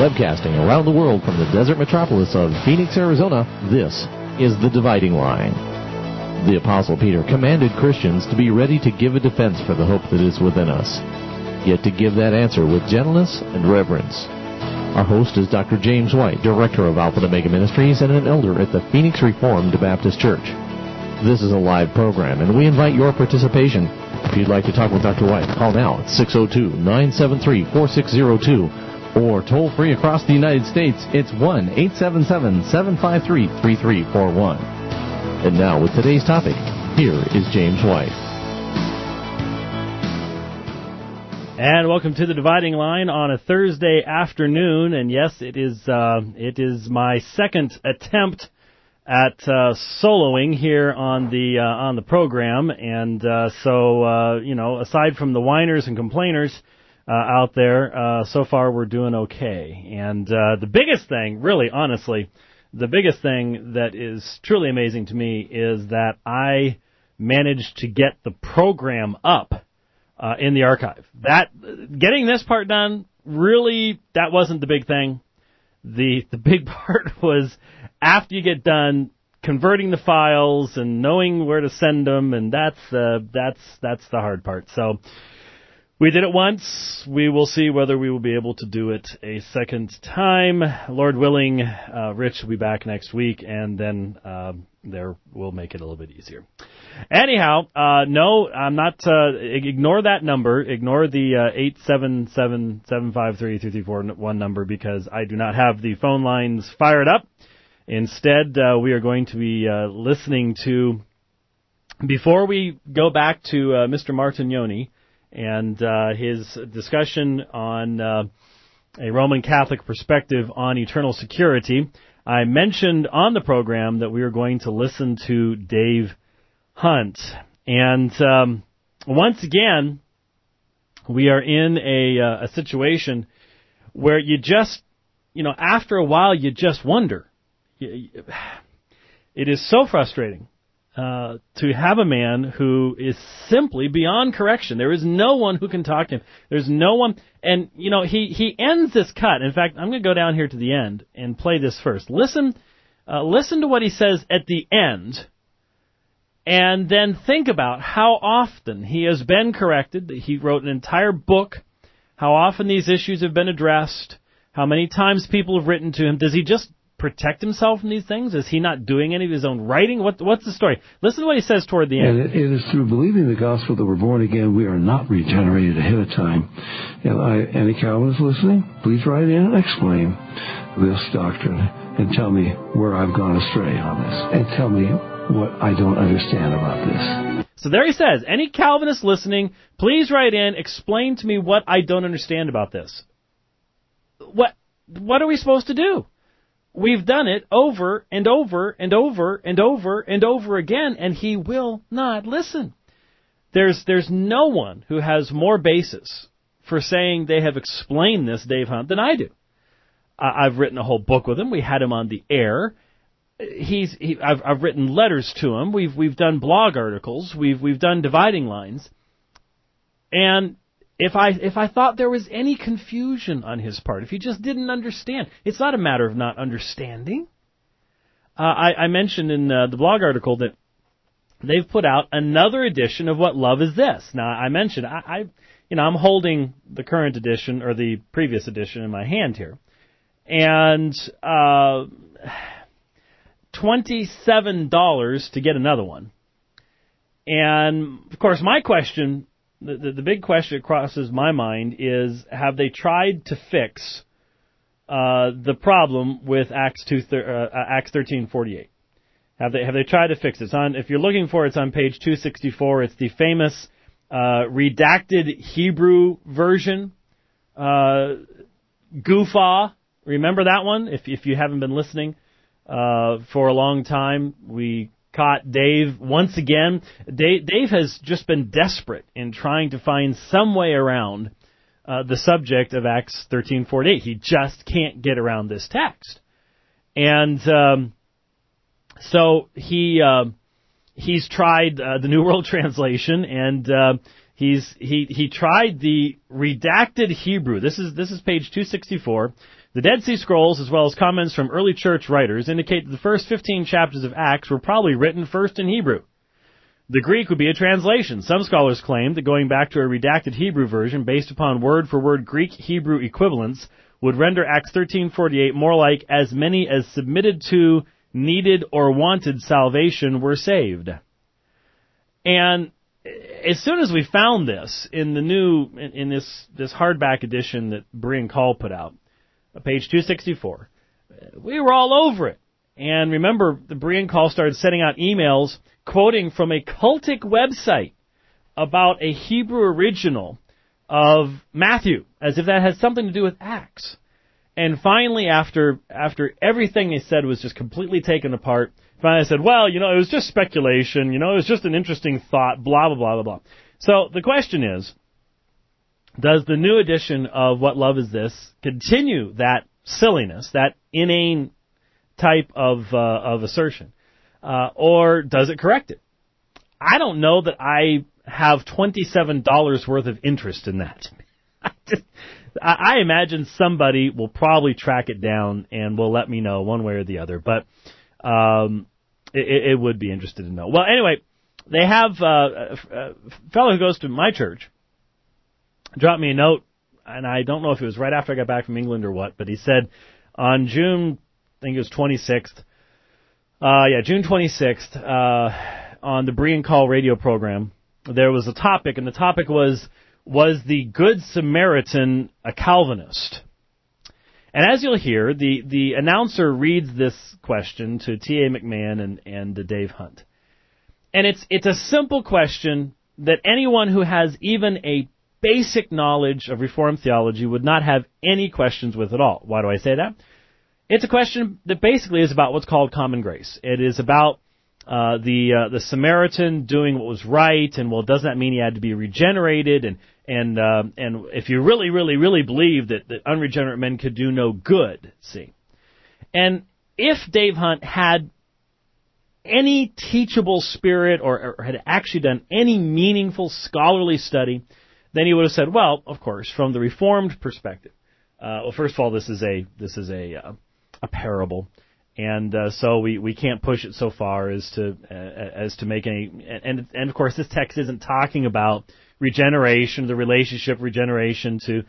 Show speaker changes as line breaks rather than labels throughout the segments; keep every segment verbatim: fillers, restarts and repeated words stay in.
Webcasting around the world from the desert metropolis of Phoenix, Arizona, this is The Dividing Line. The Apostle Peter commanded Christians to be ready to give a defense for the hope that is within us, yet to give that answer with gentleness and reverence. Our host is Doctor James White, Director of Alpha and Omega Ministries and an elder at the Phoenix Reformed Baptist Church. This is a live program, and we invite your participation. If you'd like to talk with Doctor White, call now at six oh two, nine seven three, four six oh two, or toll free across the United States, it's one eight seven seven, seven five three, three three four one. And now, with today's topic, here is James White.
And welcome to The Dividing Line on a Thursday afternoon. And yes, it is uh, it is my second attempt at uh, soloing here on the uh, on the program. And uh, so, uh, you know, aside from the whiners and complainers uh, out there, uh, so far we're doing okay. And uh, the biggest thing, really, honestly, the biggest thing that is truly amazing to me is that I managed to get the program up uh, in the archive. That getting this part done, really, that wasn't the big thing. The the big part was after you get done converting the files and knowing where to send them, and that's uh, that's that's the hard part. So we did it once. We will see whether we will be able to do it a second time. Lord willing, uh, Rich will be back next week, and then uh, there we'll make it a little bit easier. Anyhow, uh, no, I'm not. Uh, ignore that number. Ignore the uh, eight seven seven, seven five three, three three four one number, because I do not have the phone lines fired up. Instead, uh, we are going to be uh, listening to, before we go back to uh, Mister Martignoni and uh, his discussion on uh, a Roman Catholic perspective on eternal security, I mentioned on the program that we were going to listen to Dave Hunt. And um, once again, we are in a, uh, a situation where you just, you know, after a while, you just wonder. It is so frustrating uh, to have a man who is simply beyond correction. There is no one who can talk to him. There's no one. And, you know, he, he ends this cut. In fact, I'm going to go down here to the end and play this first. Listen, uh, listen to what he says at the end. And then think about how often he has been corrected. He wrote an entire book, how often these issues have been addressed, how many times people have written to him. Does he just protect himself from these things? Is he not doing any of his own writing? What, what's the story? Listen to what he says toward the end.
And it, it is through believing the gospel that we're born again. We are not regenerated ahead of time. And I, any Calvinists listening, please write in and explain this doctrine and tell me where I've gone astray on this, and tell me what I don't understand about this.
So there he says, any Calvinist listening, please write in, explain to me what I don't understand about this. What what are we supposed to do? We've done it over and over and over and over and over again, and he will not listen. There's there's no one who has more basis for saying they have explained this, Dave Hunt, than I do. I've written a whole book with him. We had him on the air. He's he, I've I've written letters to him. We've we've done blog articles. We've we've done dividing lines. And if I if I thought there was any confusion on his part, if he just didn't understand, it's not a matter of not understanding. Uh, I, I mentioned in uh, the blog article that they've put out another edition of What Love Is This. Now I mentioned I, I you know I'm holding the current edition or the previous edition in my hand here, and uh. twenty-seven dollars to get another one. And, of course, my question, the, the, the big question that crosses my mind is, have they tried to fix uh, the problem with Acts two, uh, Acts thirteen forty-eight? Have they have they tried to fix it? It's on, if you're looking for it, it's on page two sixty-four. It's the famous uh, redacted Hebrew version. Uh, Goofa. Remember that one? If if you haven't been listening. Uh, for a long time, we caught Dave once again. Dave, Dave has just been desperate in trying to find some way around uh, the subject of Acts thirteen forty-eight. He just can't get around this text. And um, so he uh, he's tried uh, the New World Translation, and uh, he's he he tried the redacted Hebrew. This is this is page two sixty-four. The Dead Sea Scrolls, as well as comments from early church writers, indicate that the first fifteen chapters of Acts were probably written first in Hebrew. The Greek would be a translation. Some scholars claim that going back to a redacted Hebrew version based upon word-for-word Greek-Hebrew equivalents would render Acts thirteen forty-eight more like as many as submitted to, needed, or wanted salvation were saved. And as soon as we found this in the new, in, in this, this hardback edition that Berean Call put out, page two sixty-four, we were all over it. And remember, the Berean Call started sending out emails quoting from a cultic website about a Hebrew original of Matthew, as if that had something to do with Acts. And finally, after after everything they said was just completely taken apart, finally I said, well, you know, it was just speculation, you know, it was just an interesting thought, blah, blah, blah, blah, blah. So the question is, does the new edition of What Love Is This continue that silliness, that inane type of uh, of assertion, uh, or does it correct it? I don't know that I have twenty-seven dollars worth of interest in that. I, just, I, I imagine somebody will probably track it down and will let me know one way or the other, but um, it, it would be interested to know. Well, anyway, they have uh, a fellow who goes to my church dropped me a note, and I don't know if it was right after I got back from England or what, but he said on June, I think it was twenty-sixth, uh, yeah, June twenty-sixth, uh, on the Berean Call radio program, there was a topic, and the topic was, was the Good Samaritan a Calvinist? And as you'll hear, the, the announcer reads this question to T A McMahon and, and uh, Dave Hunt. And it's, it's a simple question that anyone who has even a basic knowledge of Reformed theology would not have any questions with at all. Why do I say that? It's a question that basically is about what's called common grace. It is about uh, the uh, the Samaritan doing what was right, and well, does that mean he had to be regenerated? And and uh, and if you really, really, really believe that, that unregenerate men could do no good, see. And if Dave Hunt had any teachable spirit or, or had actually done any meaningful scholarly study, then he would have said, well, of course, from the Reformed perspective. Uh, well, first of all, this is a this is a uh, a parable, and uh, so we, we can't push it so far as to uh, as to make any. And and of course, this text isn't talking about regeneration, the relationship regeneration to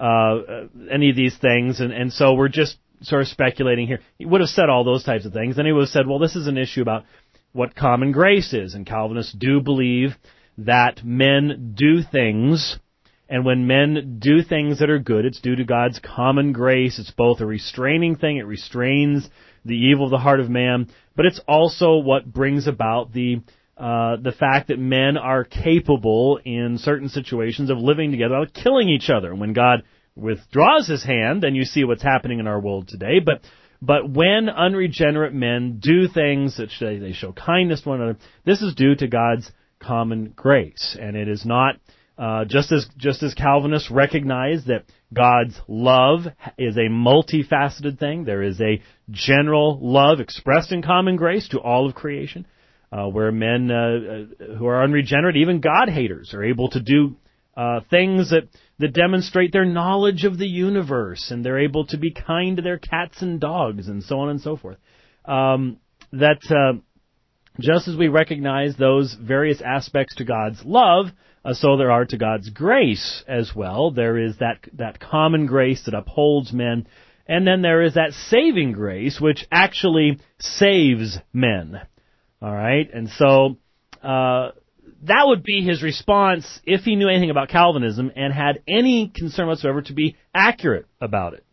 uh, any of these things, and and so we're just sort of speculating here. He would have said all those types of things, then he would have said, well, this is an issue about what common grace is, and Calvinists do believe that men do things. And when men do things that are good, it's due to God's common grace. It's both a restraining thing. It restrains the evil of the heart of man. But it's also what brings about the uh, the fact that men are capable in certain situations of living together without killing each other. When God withdraws His hand, then you see what's happening in our world today. But but when unregenerate men do things that they show kindness to one another, this is due to God's common grace. And it is not... Uh, just as just as Calvinists recognize that God's love is a multifaceted thing, there is a general love expressed in common grace to all of creation, uh, where men uh, who are unregenerate, even God-haters, are able to do uh, things that, that demonstrate their knowledge of the universe, and they're able to be kind to their cats and dogs, and so on and so forth. Um, that uh, just as we recognize those various aspects to God's love, Uh, so there are to God's grace as well. There is that that common grace that upholds men, and then there is that saving grace which actually saves men. All right, and so uh, that would be his response if he knew anything about Calvinism and had any concern whatsoever to be accurate about it.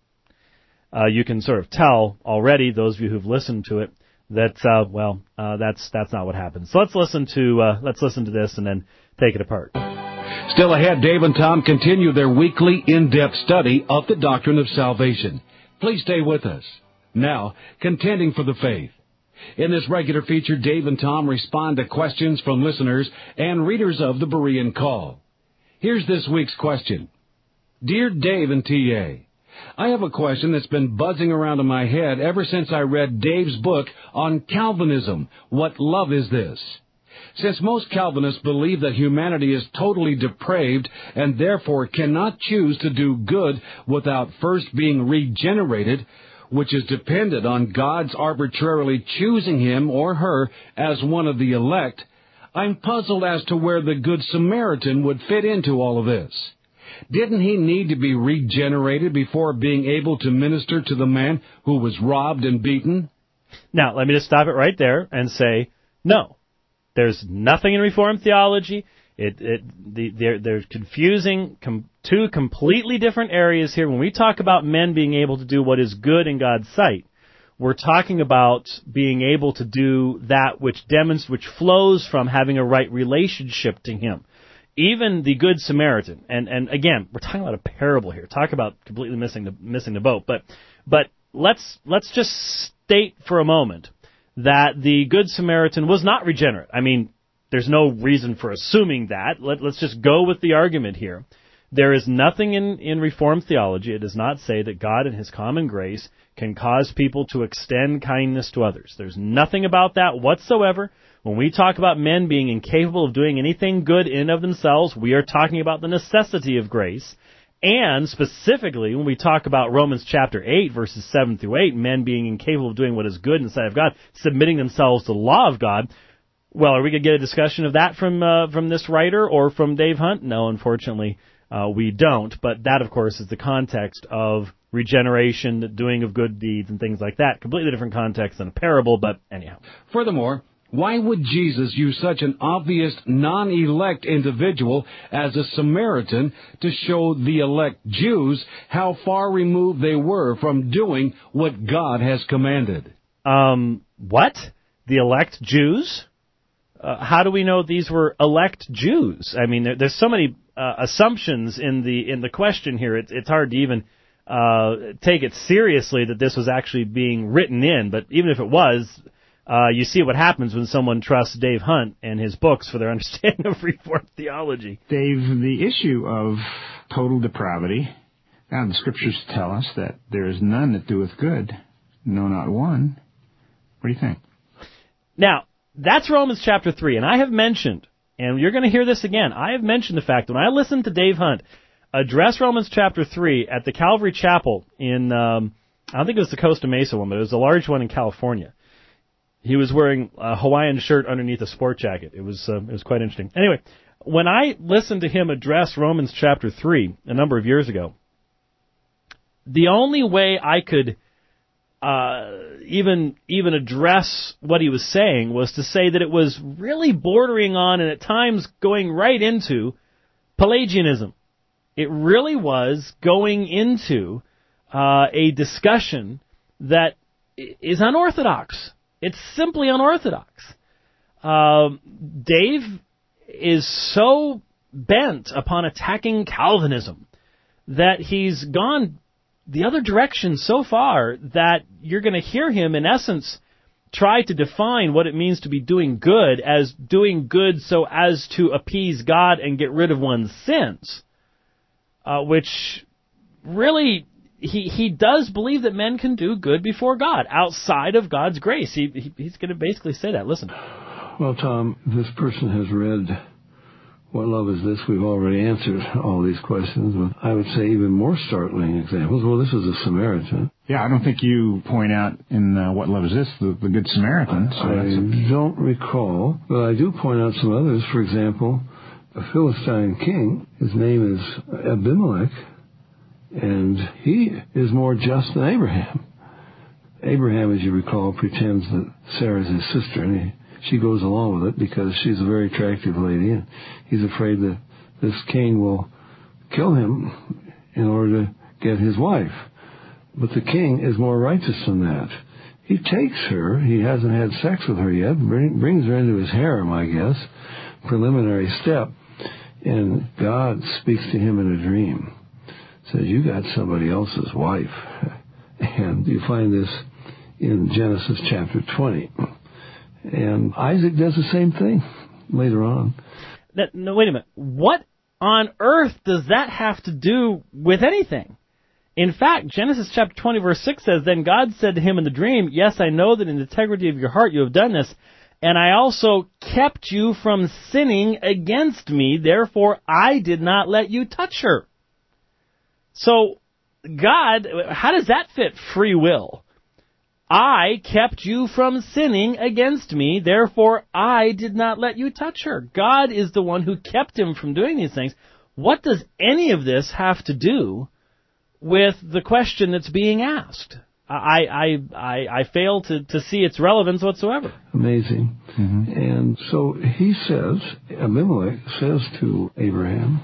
Uh, you can sort of tell already, those of you who've listened to it, that uh, well, uh, that's that's not what happened. So let's listen to uh, let's listen to this and then take it apart.
Still ahead, Dave and Tom continue their weekly in-depth study of the doctrine of salvation. Please stay with us. Now, contending for the faith. In this regular feature, Dave and Tom respond to questions from listeners and readers of the Berean Call. Here's this week's question. Dear Dave and T A, I have a question that's been buzzing around in my head ever since I read Dave's book on Calvinism, What Love Is This? Since most Calvinists believe that humanity is totally depraved and therefore cannot choose to do good without first being regenerated, which is dependent on God's arbitrarily choosing him or her as one of the elect, I'm puzzled as to where the Good Samaritan would fit into all of this. Didn't he need to be regenerated before being able to minister to the man who was robbed and beaten?
Now, let me just stop it right there and say, no. There's nothing in Reformed theology. It, it, the, they're, they're confusing com- two completely different areas here. When we talk about men being able to do what is good in God's sight, we're talking about being able to do that which demonstrates, which flows from having a right relationship to Him. Even the Good Samaritan, and, and again, we're talking about a parable here. Talk about completely missing the missing the boat. But but let's let's just state for a moment that the Good Samaritan was not regenerate. I mean, there's no reason for assuming that. Let, let's just go with the argument here. There is nothing in, in Reformed theology. It does not say that God in His common grace can cause people to extend kindness to others. There's nothing about that whatsoever. When we talk about men being incapable of doing anything good in and of themselves, we are talking about the necessity of grace. And specifically, when we talk about Romans chapter eight, verses seven through eight, men being incapable of doing what is good in the sight of God, submitting themselves to the law of God, well, are we going to get a discussion of that from uh, from this writer or from Dave Hunt? No, unfortunately, uh, we don't. But that, of course, is the context of regeneration, the doing of good deeds, and things like that. Completely different context than a parable, but anyhow.
Furthermore, why would Jesus use such an obvious non-elect individual as a Samaritan to show the elect Jews how far removed they were from doing what God has commanded?
Um, what? The elect Jews? Uh, how do we know these were elect Jews? I mean, there, there's so many uh, assumptions in the in the question here. It's it's hard to even uh, take it seriously that this was actually being written in. But even if it was, Uh, you see what happens when someone trusts Dave Hunt and his books for their understanding of Reformed theology.
Dave, the issue of total depravity, now the Scriptures tell us that there is none that doeth good, no, not one. What do you think?
Now, that's Romans chapter three, and I have mentioned, and you're going to hear this again, I have mentioned the fact when I listened to Dave Hunt address Romans chapter three at the Calvary Chapel in, um, I don't think it was the Costa Mesa one, but it was a large one in California. He was wearing a Hawaiian shirt underneath a sport jacket. It was uh, it was quite interesting. Anyway, when I listened to him address Romans chapter three a number of years ago, the only way I could uh, even even address what he was saying was to say that it was really bordering on and at times going right into Pelagianism. It really was going into uh, a discussion that is unorthodox. It's simply unorthodox. Uh, Dave is so bent upon attacking Calvinism that he's gone the other direction so far that you're going to hear him, in essence, try to define what it means to be doing good as doing good so as to appease God and get rid of one's sins, uh, which really... He he does believe that men can do good before God, outside of God's grace. He, he He's going to basically say that. Listen.
Well, Tom, this person has read What Love Is This? We've already answered all these questions, but I would say even more startling examples. Well, this was a Samaritan.
Yeah, I don't think you point out in uh, What Love Is This, the, the Good Samaritan. So
I a... don't recall, but I do point out some others. For example, a Philistine king, his name is Abimelech, and he is more just than Abraham. Abraham, as you recall, pretends that Sarah's his sister, and he, she goes along with it because she's a very attractive lady, and he's afraid that this king will kill him in order to get his wife. But the king is more righteous than that. He takes her, he hasn't had sex with her yet, bring, brings her into his harem, I guess, preliminary step, and God speaks to him in a dream. Says, you got somebody else's wife. And you find this in Genesis chapter twenty. And Isaac does the same thing later on.
That, no, wait a minute. What on earth does that have to do with anything? In fact, Genesis chapter twenty, verse six says, Then God said to him in the dream, Yes, I know that in the integrity of your heart you have done this, And I also kept you from sinning against me, therefore I did not let you touch her. So, God, how does that fit free will? I kept you from sinning against me, therefore I did not let you touch her. God is the one who kept him from doing these things. What does any of this have to do with the question that's being asked? I I I, I fail to, to see its relevance whatsoever.
Amazing. Mm-hmm. And so he says, Abimelech says to Abraham,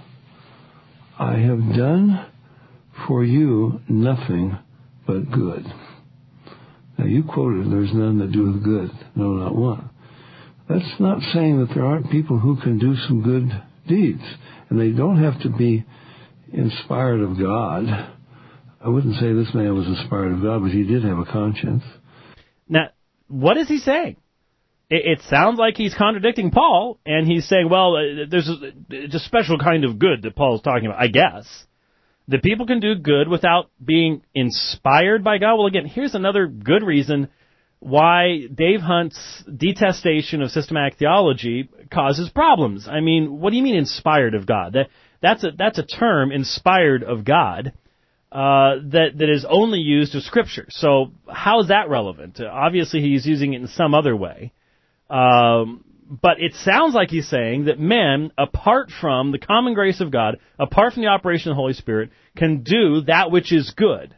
I have done for you nothing but good. Now you quoted, there's none that doeth good, no, not one. That's not saying that there aren't people who can do some good deeds, and they don't have to be inspired of God. I wouldn't say this man was inspired of God, but he did have a conscience.
Now, what is he saying? It, it sounds like he's contradicting Paul, and he's saying, well, uh, there's a, it's a special kind of good that Paul's talking about, I guess. That people can do good without being inspired by God. Well, again, here's another good reason why Dave Hunt's detestation of systematic theology causes problems. I mean, what do you mean inspired of God? That, that's, a, that's a term, inspired of God. Uh, that, that is only used of Scripture. So how is that relevant? Uh, obviously he's using it in some other way. Um, but it sounds like he's saying that men, apart from the common grace of God, apart from the operation of the Holy Spirit, can do that which is good.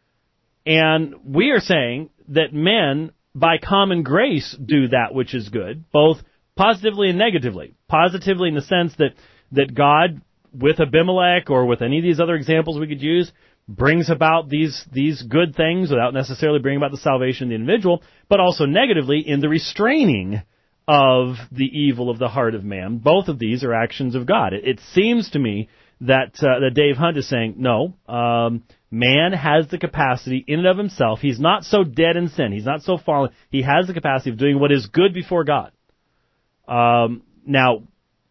And we are saying that men, by common grace, do that which is good, both positively and negatively. Positively in the sense that, that God, with Abimelech or with any of these other examples we could use, brings about these these good things without necessarily bringing about the salvation of the individual, but also negatively in the restraining of the evil of the heart of man. Both of these are actions of God. It, it seems to me that uh, that Dave Hunt is saying, no, um, man has the capacity in and of himself. He's not so dead in sin. He's not so fallen. He has the capacity of doing what is good before God. Um, now,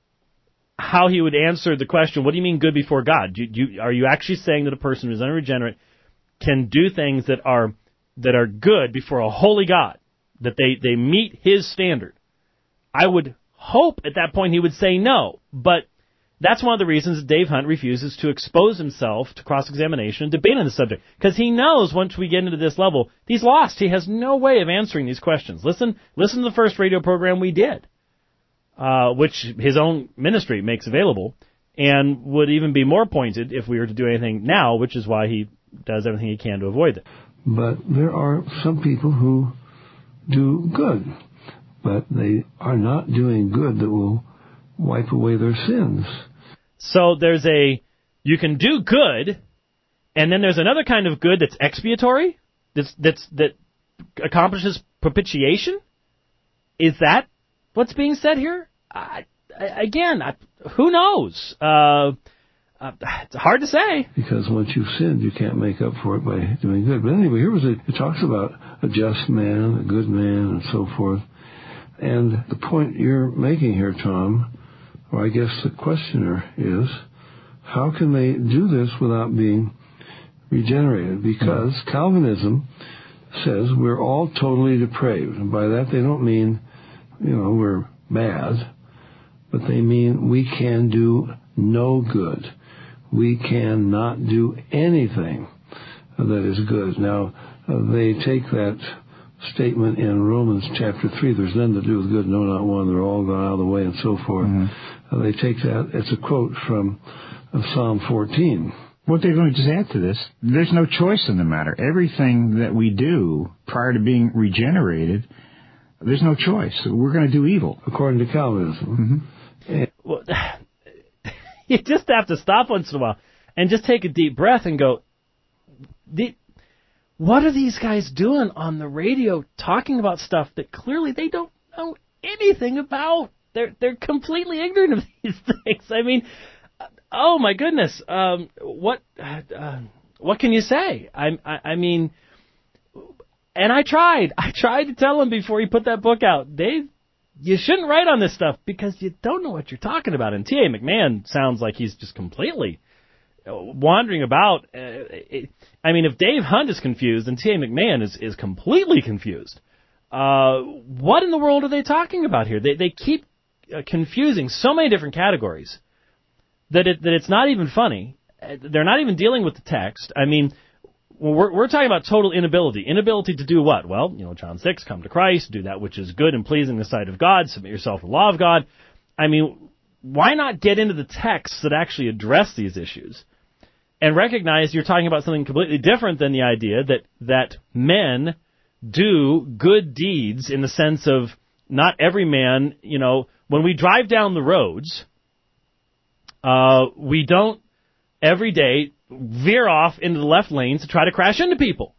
how he would answer the question, what do you mean good before God? Do you, are you actually saying that a person who is unregenerate can do things that are that are good before a holy God, that they, they meet his standard? I would hope at that point he would say no, but that's one of the reasons that Dave Hunt refuses to expose himself to cross-examination and debate on the subject, because he knows once we get into this level, he's lost. He has no way of answering these questions. Listen, listen to the first radio program we did. Uh, which his own ministry makes available, and would even be more pointed if we were to do anything now, which is why he does everything he can to avoid it.
But there are some people who do good, but they are not doing good that will wipe away their sins.
So there's a, you can do good, and then there's another kind of good that's expiatory, that's, that's, that accomplishes propitiation? Is that what's being said here? I, I, again, I, who knows? Uh, uh, it's hard to say.
Because once you've sinned, you can't make up for it by doing good. But anyway, here was a, it talks about a just man, a good man, and so forth. And the point you're making here, Tom, or I guess the questioner is, how can they do this without being regenerated? Because mm-hmm. Calvinism says we're all totally depraved. And by that they don't mean, you know, we're bad, but they mean we can do no good. We cannot do anything that is good. Now, uh, they take that statement in Romans chapter three, there's none to do with good, no, not one, they're all gone out of the way, and so forth. Mm-hmm. Uh, they take that, it's a quote from uh, Psalm fourteen.
What they're going to just add to this, there's no choice in the matter. Everything that we do prior to being regenerated, there's no choice. We're going to do evil.
According to Calvinism.
Mm-hmm. Well, you just have to stop once in a while and just take a deep breath and go, what are these guys doing on the radio talking about stuff that clearly they don't know anything about? They're they're completely ignorant of these things. I mean, oh my goodness, um, what uh, what can you say? I, I I mean, and I tried. I tried to tell him before he put that book out, Dave, you shouldn't write on this stuff because you don't know what you're talking about. And T A McMahon sounds like he's just completely wandering about. Uh, it, I mean, if Dave Hunt is confused, then T A McMahon is, is completely confused. uh, what in the world are they talking about here? They they keep uh, confusing so many different categories that it that it's not even funny. They're not even dealing with the text. I mean, we're we're talking about total inability. Inability to do what? Well, you know, John six, come to Christ, do that which is good and pleasing in the sight of God, submit yourself to the law of God. I mean, why not get into the texts that actually address these issues and recognize you're talking about something completely different than the idea that, that men do good deeds in the sense of not every man, you know, when we drive down the roads, uh, we don't every day veer off into the left lanes to try to crash into people.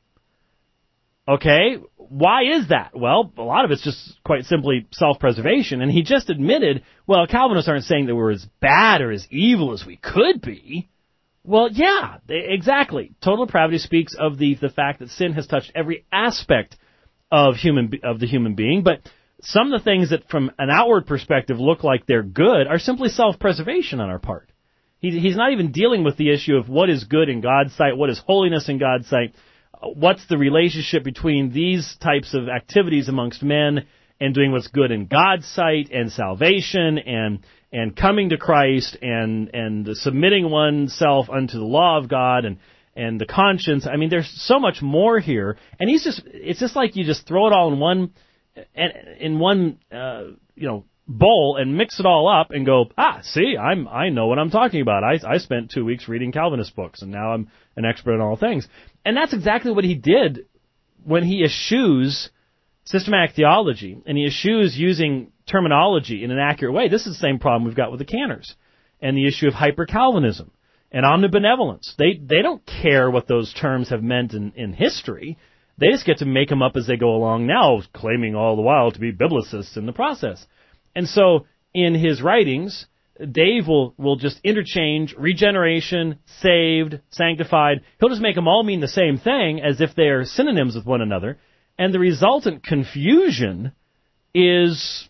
Okay, why is that? Well, a lot of it's just quite simply self-preservation, and he just admitted, well, Calvinists aren't saying that we're as bad or as evil as we could be. Well, yeah, exactly. Total depravity speaks of the the fact that sin has touched every aspect of human of the human being, but some of the things that from an outward perspective look like they're good are simply self-preservation on our part. He, he's not even dealing with the issue of what is good in God's sight, what is holiness in God's sight, what's the relationship between these types of activities amongst men and doing what's good in God's sight and salvation and and coming to Christ and and submitting oneself unto the law of God and and the conscience. I mean, there's so much more here, and he's just it's just like you just throw it all in one in one uh, you know bowl and mix it all up and go, ah, see, I'm I know what I'm talking about. I I spent two weeks reading Calvinist books and now I'm an expert in all things. And that's exactly what he did when he eschews systematic theology and he eschews using terminology in an accurate way. This is the same problem we've got with the canners and the issue of hyper-Calvinism and omnibenevolence. They they don't care what those terms have meant in, in history. They just get to make them up as they go along now, claiming all the while to be biblicists in the process. And so in his writings, Dave will, will just interchange regeneration, saved, sanctified. He'll just make them all mean the same thing as if they are synonyms with one another. And the resultant confusion is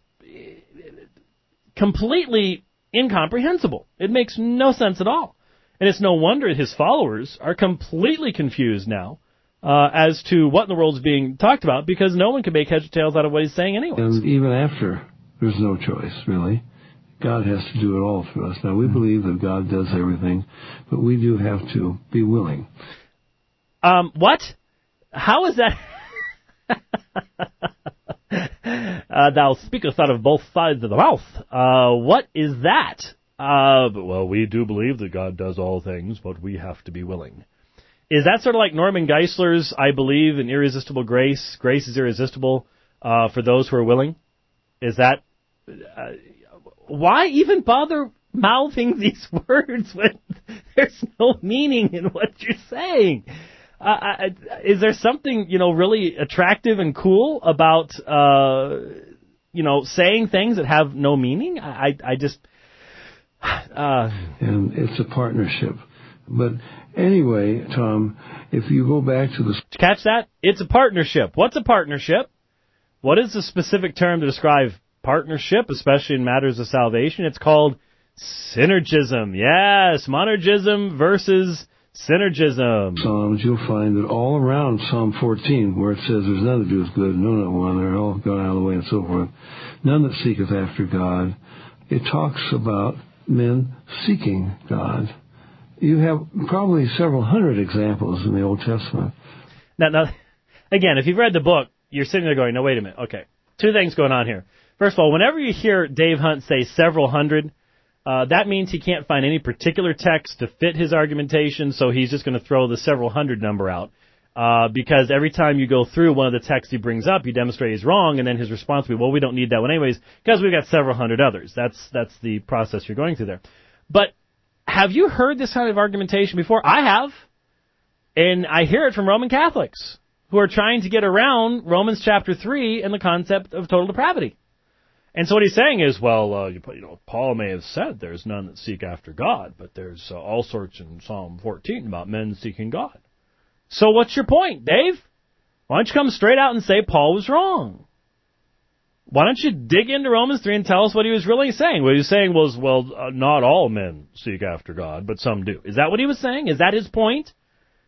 completely incomprehensible. It makes no sense at all. And it's no wonder his followers are completely confused now uh, as to what in the world is being talked about because no one can make heads or tails out of what he's saying anyway.
And even after, there's no choice, really. God has to do it all for us. Now, we believe that God does everything, but we do have to be willing.
Um, what? How is that? uh, thou speakest out of both sides of the mouth. Uh, what is that? Uh, well, we do believe that God does all things, but we have to be willing. Is that sort of like Norman Geisler's, I believe in irresistible grace? Grace is irresistible uh, for those who are willing? Is that... Uh, Why even bother mouthing these words when there's no meaning in what you're saying? Uh, I, is there something, you know, really attractive and cool about, uh, you know, saying things that have no meaning? I, I just... Uh,
and it's a partnership. But anyway, Tom, if you go back to the...
Catch that? It's a partnership. What's a partnership? What is the specific term to describe partnership, especially in matters of salvation? It's called synergism. Yes, monergism versus synergism.
Psalms, you'll find that all around Psalm fourteen, where it says there's none that doeth good, no, not one, they're all gone out of the way and so forth, none that seeketh after God, it talks about men seeking God. You have probably several hundred examples in the Old Testament.
Now, now, again, if you've read the book, you're sitting there going, no, wait a minute, okay. Two things going on here. First of all, whenever you hear Dave Hunt say several hundred, uh, that means he can't find any particular text to fit his argumentation, so he's just going to throw the several hundred number out. Uh, because every time you go through one of the texts he brings up, you demonstrate he's wrong, and then his response will be, well, we don't need that one anyways, because we've got several hundred others. That's that's the process you're going through there. But have you heard this kind of argumentation before? I have. And I hear it from Roman Catholics who are trying to get around Romans chapter three and the concept of total depravity. And so what he's saying is, well, uh, you, you know, Paul may have said there's none that seek after God, but there's uh, all sorts in Psalm fourteen about men seeking God. So what's your point, Dave? Why don't you come straight out and say Paul was wrong? Why don't you dig into Romans three and tell us what he was really saying? What he was saying was, well, uh, not all men seek after God, but some do. Is that what he was saying? Is that his point?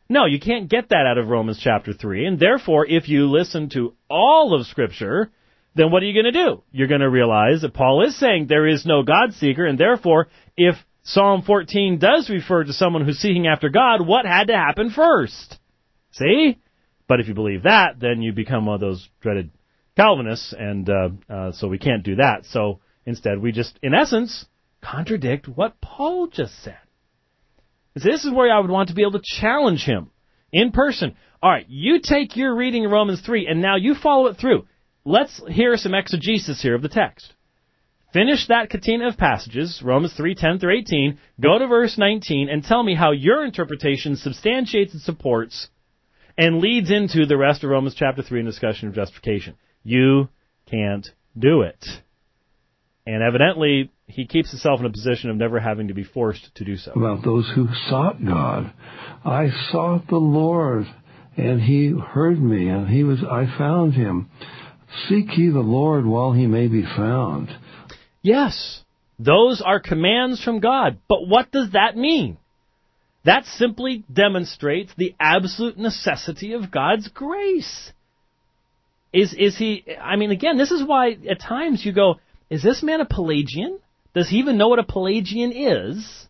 No, you can't get that out of Romans chapter three. And therefore, if you listen to all of Scripture, then what are you going to do? You're going to realize that Paul is saying there is no God-seeker, and therefore, if Psalm fourteen does refer to someone who's seeking after God, what had to happen first? See? But if you believe that, then you become one of those dreaded Calvinists, and uh, uh, so we can't do that. So instead, we just, in essence, contradict what Paul just said. So this is where I would want to be able to challenge him in person. All right, you take your reading of Romans three, and now you follow it through. Let's hear some exegesis here of the text. Finish that catena of passages, Romans three, ten through eighteen, go to verse nineteen, and tell me how your interpretation substantiates and supports and leads into the rest of Romans chapter three in discussion of justification. You can't do it. And evidently, he keeps himself in a position of never having to be forced to do so.
About those who sought God. I sought the Lord, and he heard me, and he was I found him. Seek ye the Lord while he may be found.
Yes, those are commands from God. But what does that mean? That simply demonstrates the absolute necessity of God's grace. Is is he, I mean, again, this is why at times you go, is this man a Pelagian? Does he even know what a Pelagian is?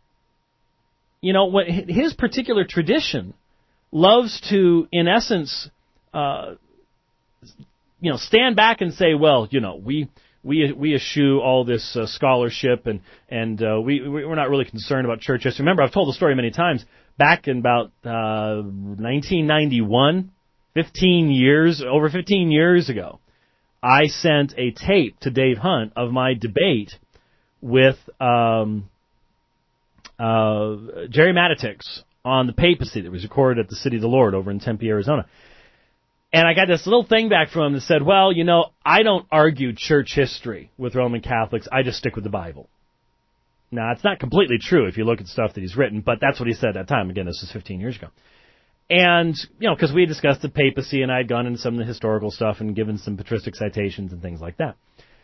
You know, what his particular tradition loves to, in essence, uh, you know, stand back and say, well, you know, we we we eschew all this uh, scholarship, and and uh, we we're not really concerned about church history. Remember, I've told the story many times. Back in about uh, nineteen ninety-one, fifteen years, over fifteen years ago, I sent a tape to Dave Hunt of my debate with um, uh, Jerry Matitix on the papacy that was recorded at the City of the Lord over in Tempe, Arizona. And I got this little thing back from him that said, well, you know, I don't argue church history with Roman Catholics. I just stick with the Bible. Now, it's not completely true if you look at stuff that he's written, but that's what he said at that time. Again, this was fifteen years ago. And, you know, because we discussed the papacy, and I had gone into some of the historical stuff and given some patristic citations and things like that.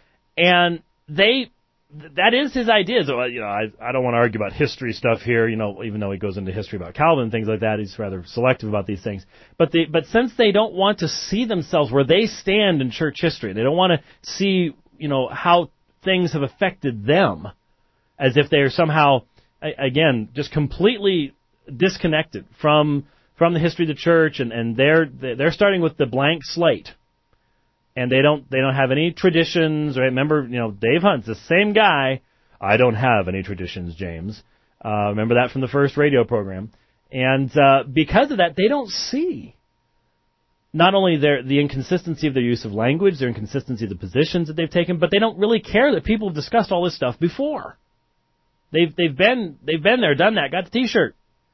And they, that is his idea. So, you know, I, I don't want to argue about history stuff here, you know, even though he goes into history about Calvin and things like that. He's rather selective about these things. But they, but since they don't want to see themselves where they stand in church history, they don't want to see, you know, how things have affected them as if they are somehow, again, just completely disconnected from from the history of the church, and, and they're they're starting with the blank slate. And they don't they don't have any traditions, right? Remember, you know, Dave Hunt's the same guy. I don't have any traditions, James. Uh, remember that from the first radio program. And uh, because of that, they don't see not only their the inconsistency of their use of language, their inconsistency of the positions that they've taken, but they don't really care that people have discussed all this stuff before. They've they've been they've been there, done that, got the T-shirt,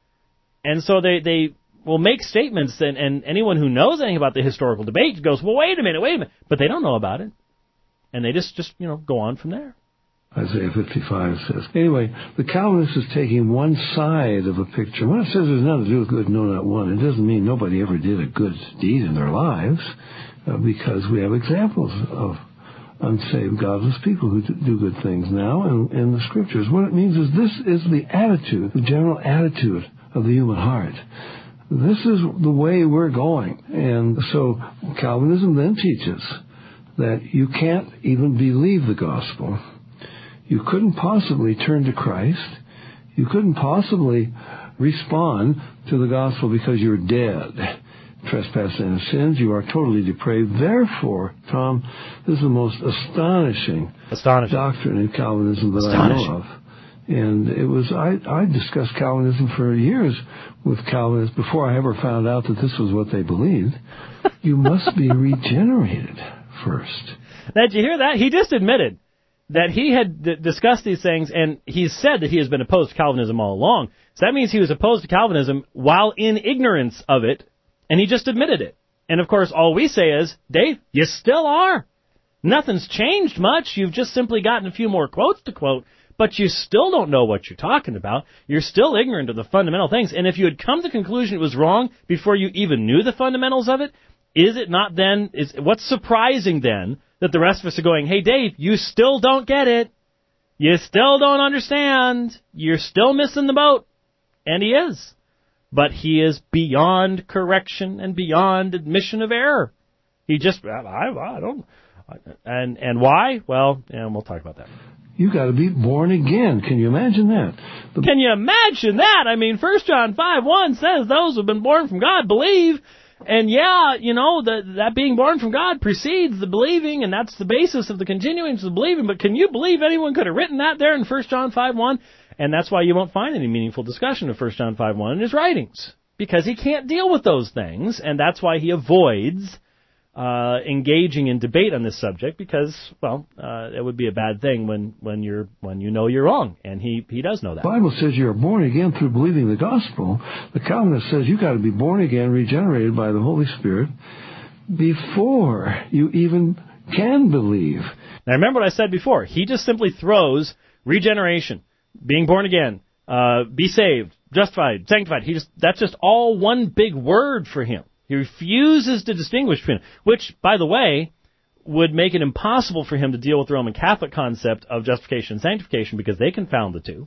and so they they. will make statements, and, and anyone who knows anything about the historical debate goes, well, wait a minute, wait a minute. But they don't know about it. And they just, just you know, go on from there.
Isaiah fifty-five says, anyway, the Calvinist is taking one side of a picture. When it says there's nothing to do with good, no, not one, it doesn't mean nobody ever did a good deed in their lives, uh, because we have examples of unsaved, godless people who do good things now in, in the Scriptures. What it means is this is the attitude, the general attitude of the human heart. This is the way we're going. And so Calvinism then teaches that you can't even believe the gospel. You couldn't possibly turn to Christ. You couldn't possibly respond to the gospel because you're dead. Trespass and sins, you are totally depraved. Therefore, Tom, this is the most astonishing,
astonishing.
doctrine in Calvinism that I know of. And it was, I, I discussed Calvinism for years with Calvinists before I ever found out that this was what they believed. You must be regenerated first.
Now, did you hear that? He just admitted that he had d- discussed these things, and he said that he has been opposed to Calvinism all along. So that means he was opposed to Calvinism while in ignorance of it, and he just admitted it. And, of course, all we say is, Dave, you still are. Nothing's changed much. You've just simply gotten a few more quotes to quote. But you still don't know what you're talking about. You're still ignorant of the fundamental things. And if you had come to the conclusion it was wrong before you even knew the fundamentals of it, is it not then, is what's surprising then that the rest of us are going, hey, Dave, you still don't get it. You still don't understand. You're still missing the boat. And he is. but he is beyond correction and beyond admission of error. He just, I, I don't, and and why? Well, and we'll talk about that.
You got to be born again. Can you imagine that? The
Can you imagine that? I mean, First John five one says those who have been born from God believe. And yeah, you know, the, that being born from God precedes the believing, and that's the basis of the continuance of the believing. But can you believe anyone could have written that there in First John five one? And that's why you won't find any meaningful discussion of First John five one in his writings, because he can't deal with those things, and that's why he avoids uh, engaging in debate on this subject, because, well, uh, it would be a bad thing when, when you're when you know you're wrong, and he, he does know that.
The Bible says you're born again through believing the gospel. The Calvinist says you got to be born again, regenerated by the Holy Spirit before you even can believe.
Now remember what I said before. He just simply throws regeneration, being born again, uh, be saved, justified, sanctified. He just that's just all one big word for him. He refuses to distinguish between them, which, by the way, would make it impossible for him to deal with the Roman Catholic concept of justification and sanctification, because they confound the two.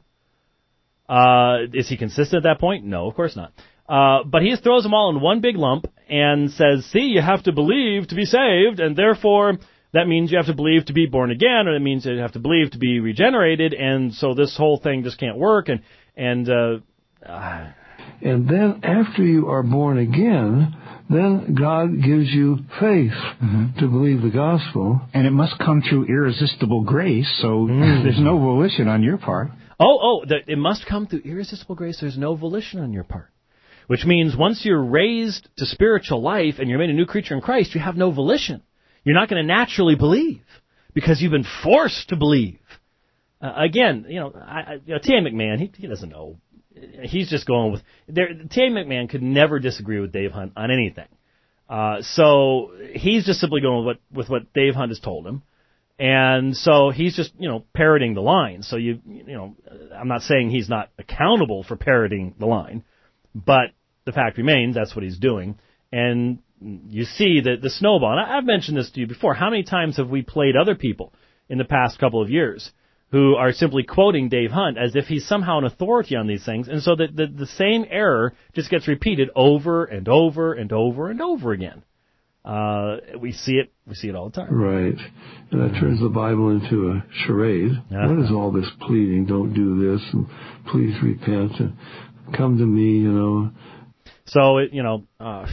Uh, is he consistent at that point? No, of course not. Uh, but he just throws them all in one big lump and says, see, you have to believe to be saved, and therefore that means you have to believe to be born again, or it means you have to believe to be regenerated, and so this whole thing just can't work. And, and, uh, uh
And then after you are born again, then God gives you faith mm-hmm. to believe the gospel.
And it must come through irresistible grace, so mm. there's no volition on your part.
Oh, oh, the, it must come through irresistible grace. There's no volition on your part. Which means once you're raised to spiritual life and you're made a new creature in Christ, you have no volition. You're not going to naturally believe because you've been forced to believe. Uh, again, you know, I, I, you know, T A McMahon, he, he doesn't know. He's just going with there. T A McMahon could never disagree with Dave Hunt on anything, uh, so he's just simply going with what with what Dave Hunt has told him, and so he's just you know parroting the line. So you you know I'm not saying he's not accountable for parroting the line, but the fact remains that's what he's doing, and you see that the snowball. And I've mentioned this to you before. How many times have we played other people in the past couple of years who are simply quoting Dave Hunt as if he's somehow an authority on these things, and so that the, the same error just gets repeated over and over and over and over again. Uh, we see it, we see it all the time.
Right, and that turns the Bible into a charade. Uh-huh. What is all this pleading? Don't do this, and please repent, and come to me. You know.
So it, you know, uh,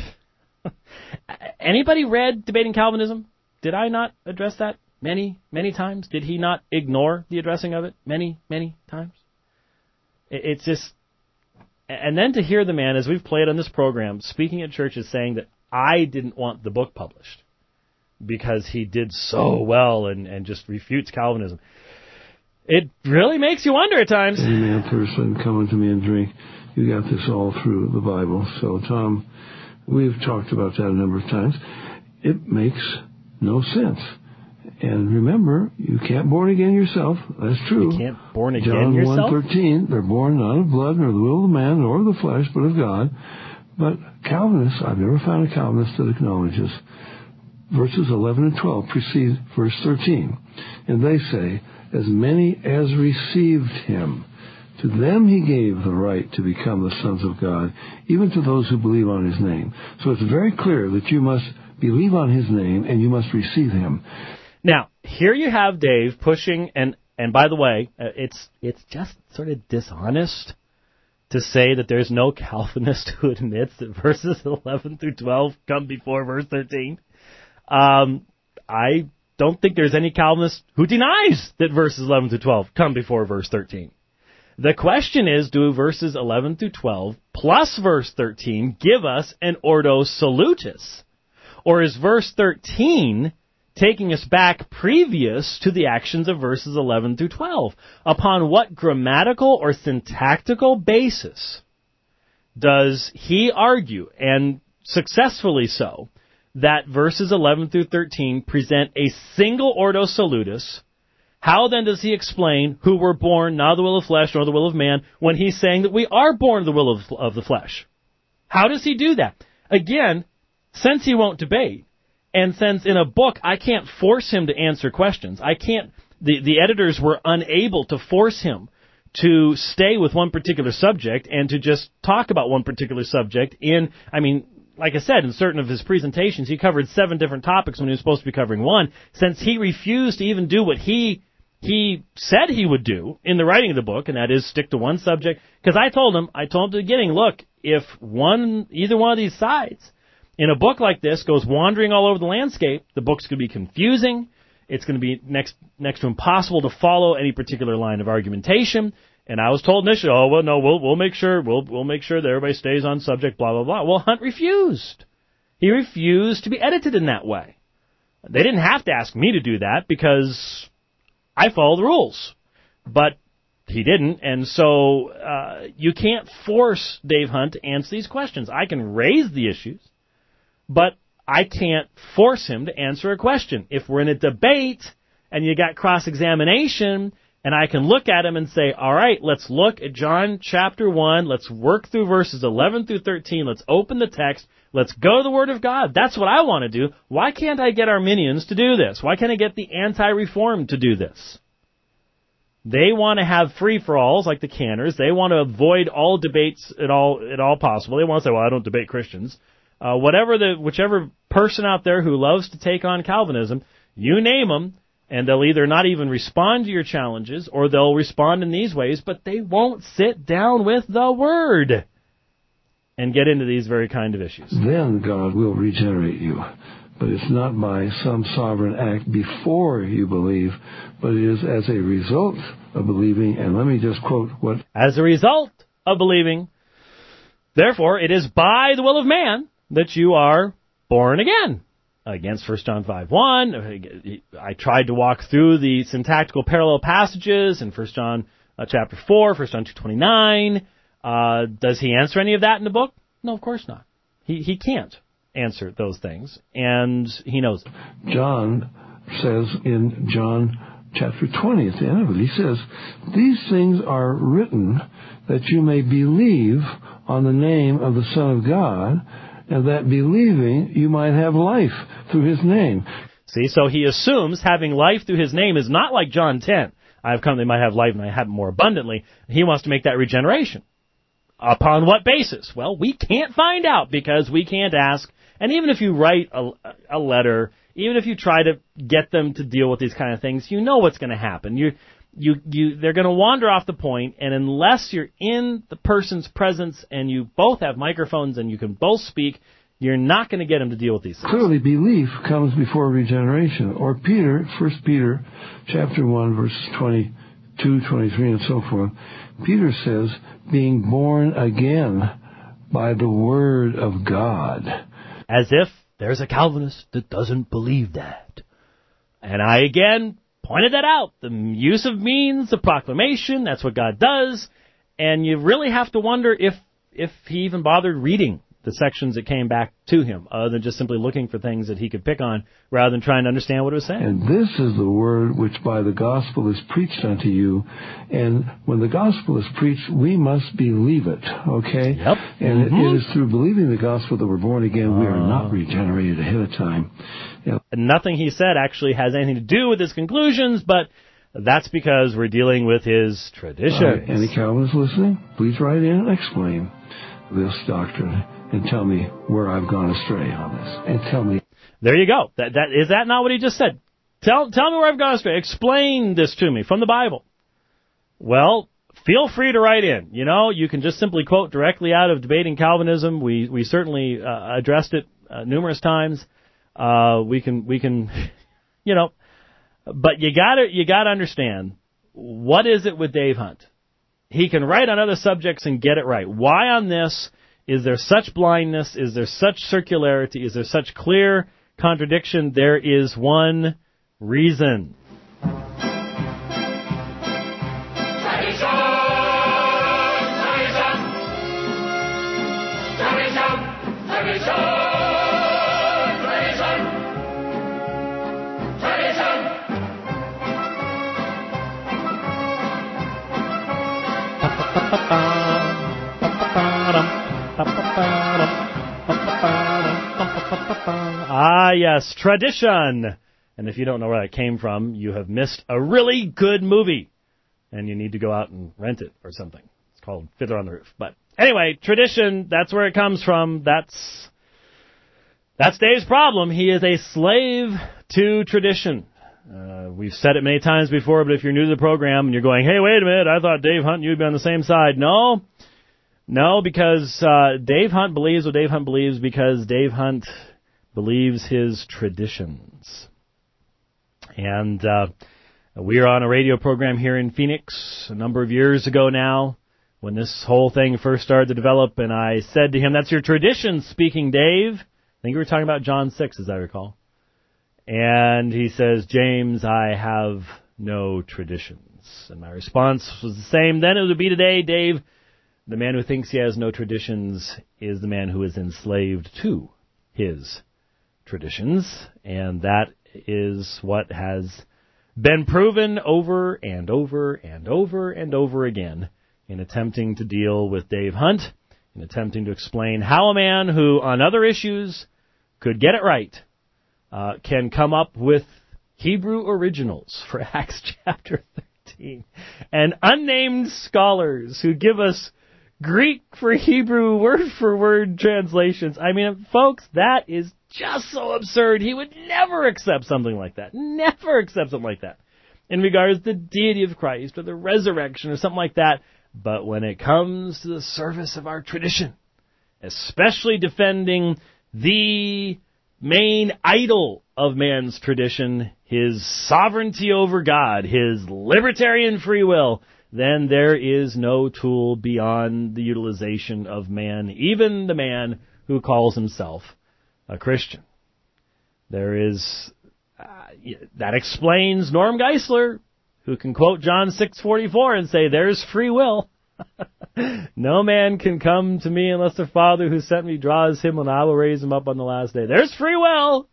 anybody read Debating Calvinism? Did I not address that? Many, many times? Did he not ignore the addressing of it? Many, many times? It's just... And then to hear the man, as we've played on this program, speaking at churches saying that I didn't want the book published because he did so well and, and just refutes Calvinism. It really makes you wonder at times.
Any man, person, come unto me and drink. You got this all through the Bible. So, Tom, we've talked about that a number of times. It makes no sense. And remember, you can't born again yourself. That's true.
You can't born again
John
yourself?
John one thirteen, they're born not of blood, nor the will of man, nor of the flesh, but of God. But Calvinists, I've never found a Calvinist that acknowledges verses eleven and twelve precede verse thirteen. And they say, as many as received him, to them he gave the right to become the sons of God, even to those who believe on his name. So it's very clear that you must believe on his name and you must receive him.
Now, here you have Dave pushing, and, and by the way, uh, it's it's just sort of dishonest to say that there's no Calvinist who admits that verses eleven through twelve come before verse thirteen. Um, I don't think there's any Calvinist who denies that verses eleven through twelve come before verse thirteen. The question is, do verses eleven through twelve plus verse thirteen give us an ordo salutis? Or is verse thirteen taking us back previous to the actions of verses eleven through twelve? Upon what grammatical or syntactical basis does he argue, and successfully so, that verses eleven through thirteen present a single ordo salutis? How then does he explain who were born not of the will of flesh nor the will of man when he's saying that we are born of the will of, of the flesh? How does he do that? Again, since he won't debate, and since in a book I can't force him to answer questions, I can't, the, the editors were unable to force him to stay with one particular subject and to just talk about one particular subject in, I mean, like I said, in certain of his presentations, he covered seven different topics when he was supposed to be covering one, since he refused to even do what he he said he would do in the writing of the book, and that is stick to one subject. Because I told him, I told him at the beginning, look, if one, either one of these sides in a book like this goes wandering all over the landscape, the book's going to be confusing. It's going to be next next to impossible to follow any particular line of argumentation. And I was told initially, oh well, no, we'll we'll make sure we'll we'll make sure that everybody stays on subject, blah blah blah. Well, Hunt refused. He refused to be edited in that way. They didn't have to ask me to do that because I follow the rules, but he didn't, and so uh, you can't force Dave Hunt to answer these questions. I can raise the issues, but I can't force him to answer a question. If we're in a debate and you got cross-examination, and I can look at him and say, all right, let's look at John chapter one. Let's work through verses eleven through thirteen. Let's open the text. Let's go to the Word of God. That's what I want to do. Why can't I get Arminians to do this? Why can't I get the anti-reform to do this? They want to have free-for-alls like the canners. They want to avoid all debates at all at all possible. They want to say, well, I don't debate Christians. Uh, whatever the whichever person out there who loves to take on Calvinism, you name them, and they'll either not even respond to your challenges or they'll respond in these ways, but they won't sit down with the Word and get into these very kind of issues.
Then God will regenerate you. But it's not by some sovereign act before you believe, but it is as a result of believing. And let me just quote what...
As a result of believing, therefore, it is by the will of man that you are born again. Against First John five one, I tried to walk through the syntactical parallel passages in First John uh, chapter four, First John two twenty-nine. Uh, does he answer any of that in the book? No, of course not. He he can't answer those things, and he knows it.
John says in John chapter twenty, at the end of it, he says, these things are written that you may believe on the name of the Son of God, and that believing you might have life through his name.
See, so he assumes having life through his name is not like John ten. I have come that they might have life and I have it more abundantly. He wants to make that regeneration. Upon what basis? Well, we can't find out because we can't ask. And even if you write a, a letter, even if you try to get them to deal with these kind of things, you know what's going to happen. You, you, you, they're going to wander off the point, and unless you're in the person's presence and you both have microphones and you can both speak, you're not going to get them to deal with these things.
Clearly, belief comes before regeneration. Or Peter, First Peter, chapter one, verses twenty-two, twenty-three, and so forth. Peter says, being born again by the word of God.
As if there's a Calvinist that doesn't believe that. And I, again, pointed that out. The use of means of proclamation, that's what God does. And you really have to wonder if if he even bothered reading the sections that came back to him, other than just simply looking for things that he could pick on, rather than trying to understand what it was saying.
And this is the word which by the gospel is preached unto you. And when the gospel is preached, we must believe it, okay?
Yep.
And
mm-hmm.
it is through believing the gospel that we're born again. We are not regenerated ahead of time. You know,
and nothing he said actually has anything to do with his conclusions, but that's because we're dealing with his traditions.
Right. Any Calvinists listening, please write in and explain this doctrine and tell me where I've gone astray on this. And tell me.
There you go. That that is that not what he just said? Tell tell me where I've gone astray. Explain this to me from the Bible. Well, feel free to write in. You know, you can just simply quote directly out of Debating Calvinism. We we certainly uh, addressed it uh, numerous times. Uh, we can we can, you know, but you gotta you gotta understand, what is it with Dave Hunt? He can write on other subjects and get it right. Why on this? Is there such blindness? Is there such circularity? Is there such clear contradiction? There is one reason. Ah, yes, tradition. And if you don't know where that came from, you have missed a really good movie. and you need to go out and rent it or something. It's called Fiddler on the Roof. But anyway, tradition, that's where it comes from. That's that's Dave's problem. He is a slave to tradition. Uh, we've said it many times before, but if you're new to the program and you're going, hey, wait a minute, I thought Dave Hunt and you'd be on the same side. No, no, because uh, Dave Hunt believes what Dave Hunt believes because Dave Hunt believes his traditions. And uh, we are on a radio program here in Phoenix a number of years ago now when this whole thing first started to develop, and I said to him, that's your tradition speaking, Dave. I think we were talking about John six, as I recall. And he says, James, I have no traditions. And my response was the same then as it would be today, Dave. The man who thinks he has no traditions is the man who is enslaved to his traditions. And that is what has been proven over and over and over and over again in attempting to deal with Dave Hunt, in attempting to explain how a man who, on other issues, could get it right, uh, can come up with Hebrew originals for Acts chapter thirteen, and unnamed scholars who give us Greek for Hebrew word-for-word translations. I mean, folks, that is just so absurd. He would never accept something like that. Never accept something like that in regards to the deity of Christ or the resurrection or something like that. But when it comes to the service of our tradition, especially defending the main idol of man's tradition, his sovereignty over God, his libertarian free will, then there is no tool beyond the utilization of man, even the man who calls himself a Christian. There is, uh, that explains Norm Geisler, who can quote John six forty-four and say, there's free will. No man can come to me unless the Father who sent me draws him, and I will raise him up on the last day. There's free will.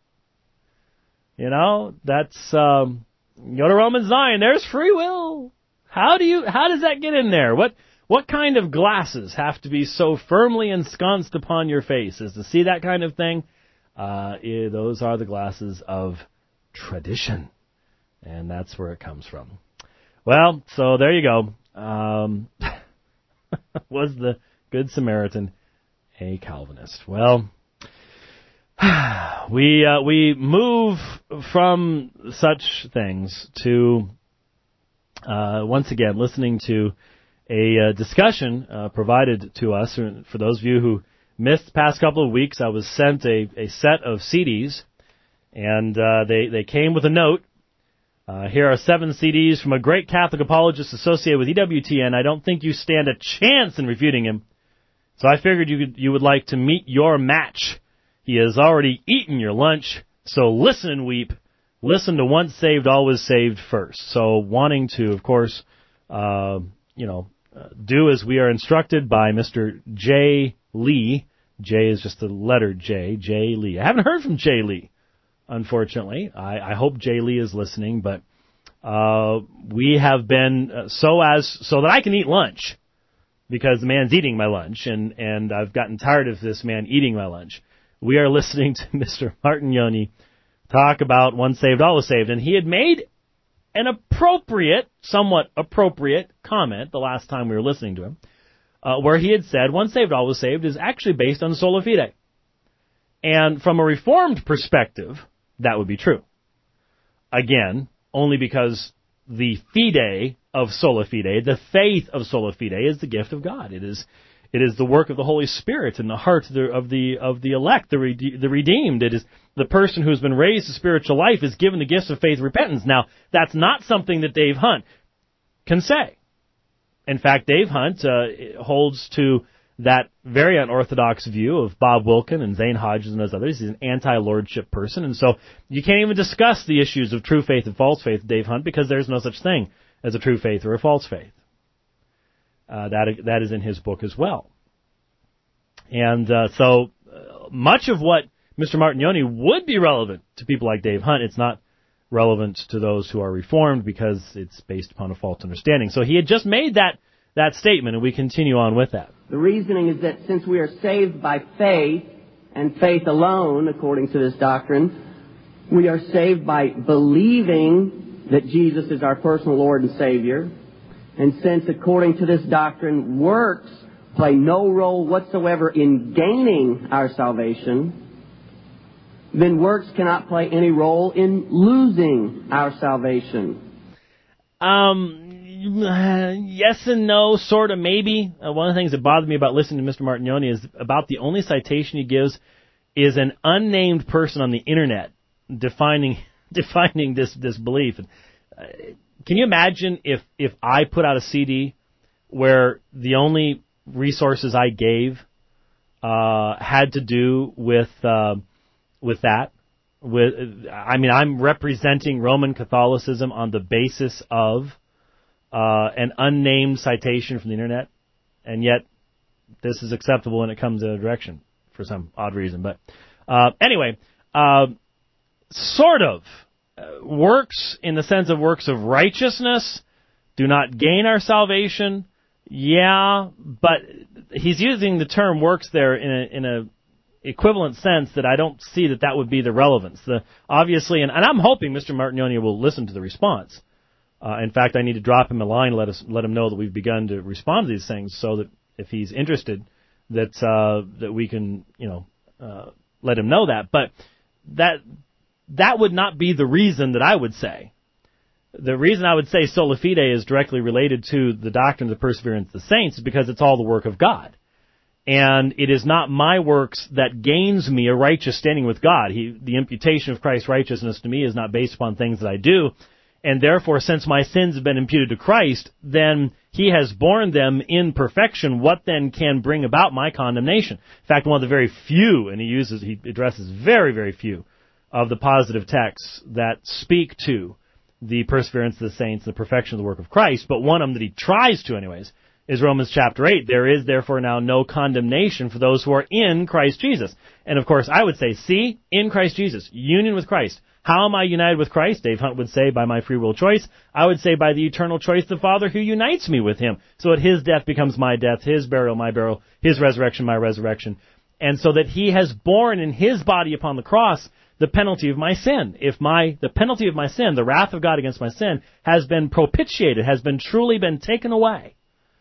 You know, that's, um, go to Romans nine, there's free will. How do you, how does that get in there? What, what kind of glasses have to be so firmly ensconced upon your face as to see that kind of thing? Uh, eh, those are the glasses of tradition. And that's where it comes from. Well, so there you go. Um, was the Good Samaritan a Calvinist? Well, we, uh, we move from such things to, uh, once again, listening to a uh, discussion uh, provided to us. For those of you who missed the past couple of weeks, I was sent a, a set of C Ds, and uh, they, they came with a note. Uh, here are seven C Ds from a great Catholic apologist associated with E W T N. I don't think you stand a chance in refuting him. So I figured you could, you would like to meet your match. He has already eaten your lunch, so listen and weep. Listen to Once Saved, Always Saved first. So wanting to, of course, uh, you know, uh, do as we are instructed by Mister J. Lee. J is just the letter J. J. Lee. I haven't heard from J. Lee, unfortunately. I, I hope J. Lee is listening, but uh, we have been uh, so as so that I can eat lunch, because the man's eating my lunch, and, and I've gotten tired of this man eating my lunch. We are listening to Mister Martin Yoni talk about Once Saved, Always Saved, and he had made an appropriate, somewhat appropriate comment the last time we were listening to him, uh, where he had said Once Saved, Always Saved is actually based on sola fide. And from a Reformed perspective, that would be true. Again, only because the fide of sola fide, the faith of sola fide, is the gift of God. It is, it is the work of the Holy Spirit in the heart of the of the, of the elect, the rede- the redeemed. It is the person who has been raised to spiritual life is given the gifts of faith and repentance. Now, that's not something that Dave Hunt can say. In fact, Dave Hunt uh, holds to that very unorthodox view of Bob Wilkin and Zane Hodges and those others. He's an anti-lordship person, and so you can't even discuss the issues of true faith and false faith, Dave Hunt, because there's no such thing as a true faith or a false faith. Uh, that that is in his book as well. And uh, so uh, much of what Mister Martin Yoni would be relevant to people like Dave Hunt, it's not relevant to those who are Reformed because it's based upon a false understanding. So he had just made that that statement, and we continue on with that.
The reasoning is that since we are saved by faith, and faith alone, according to this doctrine, we are saved by believing that Jesus is our personal Lord and Savior, And since, according to this doctrine, works play no role whatsoever in gaining our salvation, then works cannot play any role in losing our salvation.
Um, yes and no, sort of, maybe. Uh, one of the things that bothered me about listening to Mister Martignoni is about the only citation he gives is an unnamed person on the internet defining defining this this belief. Uh, can you imagine if if I put out a C D where the only resources I gave uh, had to do with uh, with that? With I mean, I'm representing Roman Catholicism on the basis of uh, an unnamed citation from the internet, and yet this is acceptable when it comes in a direction for some odd reason. But uh, anyway, uh, sort of uh, works in the sense of works of righteousness do not gain our salvation. Yeah, but he's using the term works there in a, in a equivalent sense that I don't see that that would be the relevance. The obviously, and, and I'm hoping Mister Martignoni will listen to the response. Uh, in fact, I need to drop him a line, let us let him know that we've begun to respond to these things, so that if he's interested, that uh, that we can, you know, uh, let him know that. But that that would not be the reason that I would say. The reason I would say sola fide is directly related to the doctrine of the perseverance of the saints is because it's all the work of God. And it is not my works that gains me a righteous standing with God. He, the imputation of Christ's righteousness to me is not based upon things that I do. And therefore, since my sins have been imputed to Christ, then He has borne them in perfection. What then can bring about my condemnation? In fact, one of the very few, and he uses, he addresses very, very few of the positive texts that speak to the perseverance of the saints, the perfection of the work of Christ, but one of them that he tries to anyways, is Romans chapter eight. There is therefore now no condemnation for those who are in Christ Jesus. And of course, I would say, see, in Christ Jesus, union with Christ. How am I united with Christ? Dave Hunt would say, by my free will choice. I would say, by the eternal choice of the Father who unites me with Him. So that His death becomes my death, His burial my burial, His resurrection my resurrection. And so that He has borne in His body upon the cross the penalty of my sin. If my, the penalty of my sin, the wrath of God against my sin, has been propitiated, has been truly been taken away,